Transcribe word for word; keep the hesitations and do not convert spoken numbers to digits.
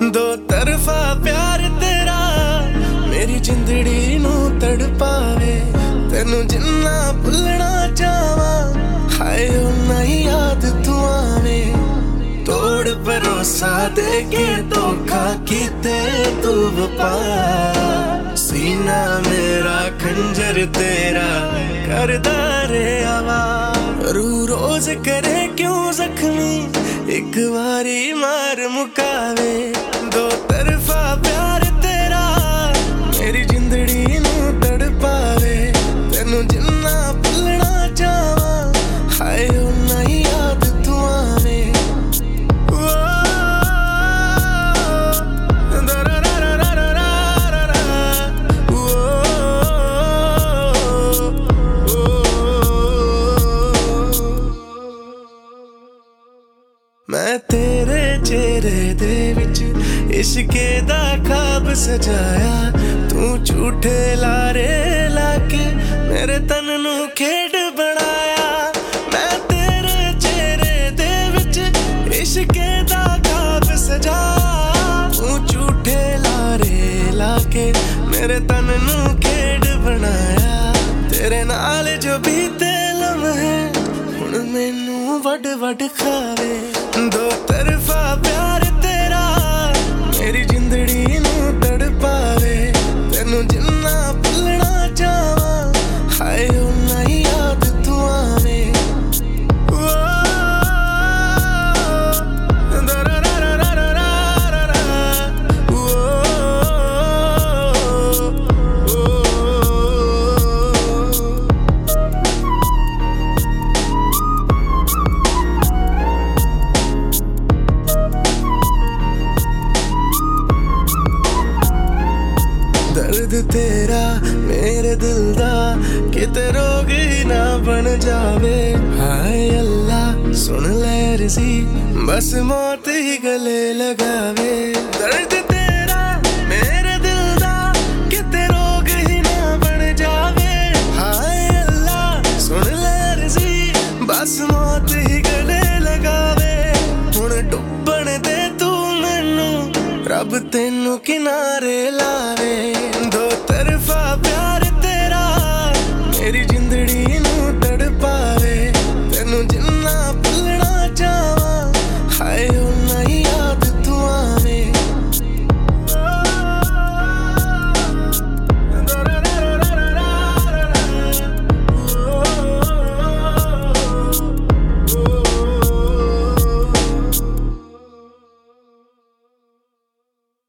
दो तरफा प्यार तेरा मेरी जिंदड़ी नू तड़पावे, तेनू जिन्ना भुलना चाहवा हाय उन्ना ही याद तू आवे। तोड़ भरोसा दे के धोखा कीते तू वफा, सीना मेरा खंजर तेरा करदा रे आवाज़। रू रोज करे क्यों जख्मी एक बारी मार मुकावे, दो तरफा प्यार तेरा मेरी जिंदड़ी नू तड़पावे, तेनू जिन्ना भुलना चाहवा हाय उन्ना ही याद तू आवे। मैं तेरे चेहरे दे विच इश्के दा ख्वाब सजाया, तू झूठे लारे लाके मेरे तन नू खेड बनाया। मैं तेरे चेहरे दे विच इश्के दा ख्वाब सजाया, तू झूठे लारे लाके मेरे तन नू खेड बनाया। तेरे नाल जो बीते लम्हे हुण मैनू वड वड खावे, दो तरफा प्यार तेरा मेरी जिंदड़ी नू तड़पावे, तेनू जिन्ना भुलना चाहवा हाय उन्ना ही याद तू आवे। दर्द तेरा मेरे दिल दा किते रोग ही ना बन जावे, हाय अल्लाह सुन ले अर्ज़ी बस मौत ही गले लगावे। दर्द तेरा मेरे दिल दा किते रोग ही ना बन जावे, हाय अल्लाह सुन ले अर्ज़ी बस मौत ही गले लगावे। हुण डुब्बण दे तू मैनू रब तेनू किनारे ला